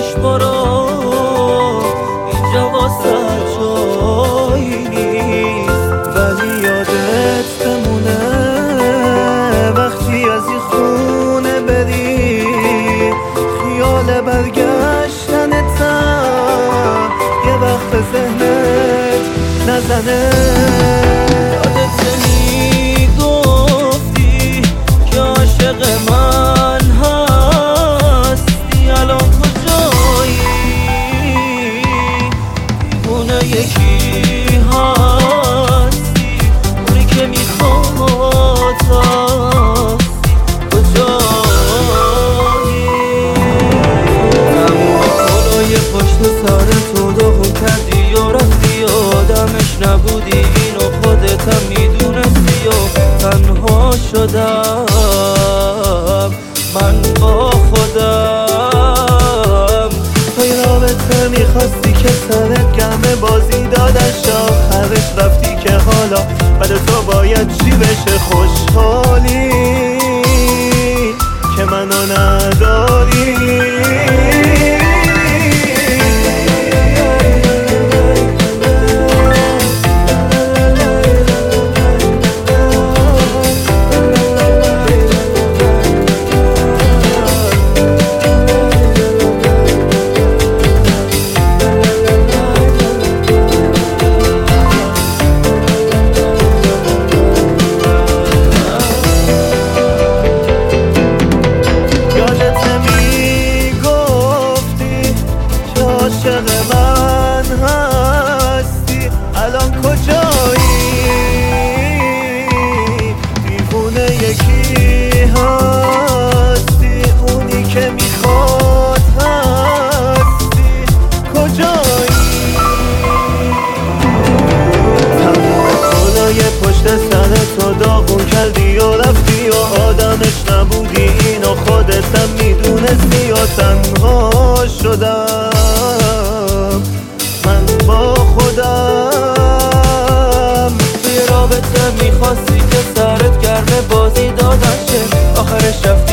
پیش برو، اینجا واسه جایی نیست. ولی یادت بمونه وقتی از این خونه بری، خیال برگشتنتم یه وقت به ذهنت نزنه. یادت میگفتی که عاشق من هستی، الان کجایی؟ دیوونه یکی هستی، اونی که میخواد کجایی؟ اما بالای پشت سر تو داغون کردی و رفتی، آدمش نبودی اینو خودتم میدونستی و تنها شدم من با خودم. توی رابطه میخواستی که سرت گرمه، بازی دادش آخرش رفتی که حالا بعد تو باید چی بشه؟ خوشحالی که منو نداری. عاشق من هستی، الان کجایی؟ دیوونه یکی هستی، اونی که میخواد هستی کجایی؟ تموم بالای پشت سر تو داغون کردی و رفتی و آدمش نبودی اینو خودتم میدونستی و تنها شدم من با خودم. توی رابطه میخواستی که سرت گرمه، بازی دادن شه، آخرش رفتی